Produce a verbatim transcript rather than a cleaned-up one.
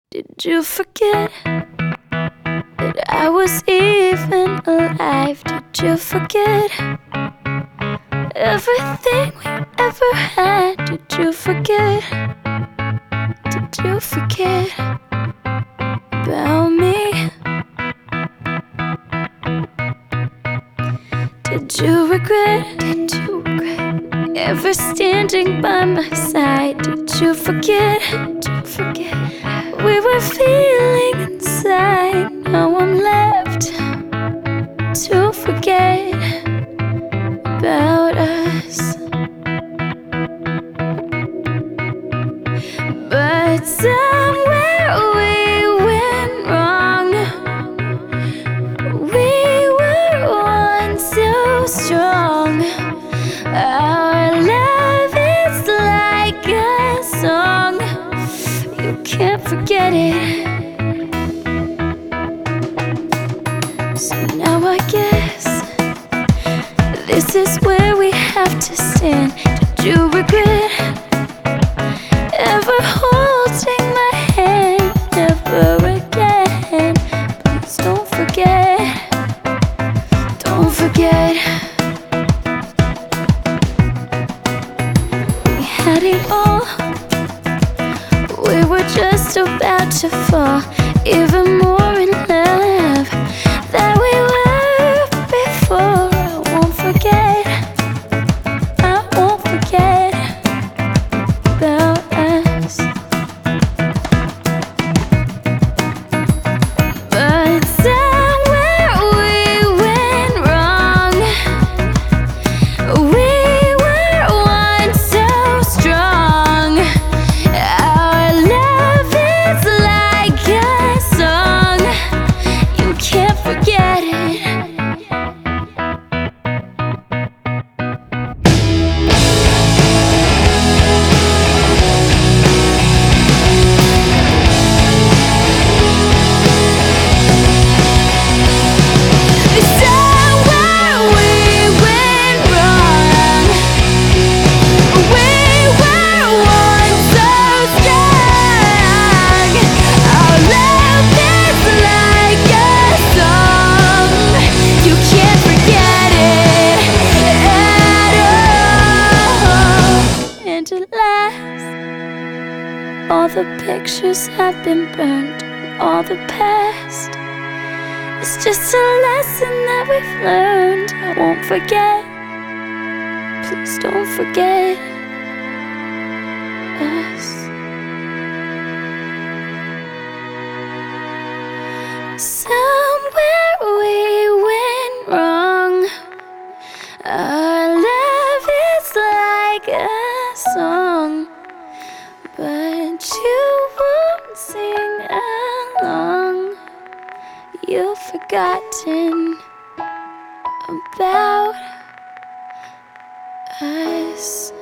Did you forget that I was even alive? Did you forget everything we ever had? Did you forget? Did you forget about me? Did you regret? Did you regret ever standing by my side? Did you forget? Did you forget we were feeling inside? Now I'm left to forget about us. But somewhere we went wrong. We were once so strong. Our love is like a song. You can't forget it. So now I guess this is where we have to stand. Did you regret ever holding my hand? Never again. Please don't forget. Don't forget. We had it all. We were just about to fall even more in love than we were before. I won't forget. I won't forget about us. But somewhere we went wrong. We were once so strong. Our love is like a song. You can't forget it. All the pictures have been burned, all the past. It's just a lesson that we've learned. I won't forget. Please don't forget us. Somewhere we went wrong. Our love is like a song, but you won't sing along. You've forgotten about us.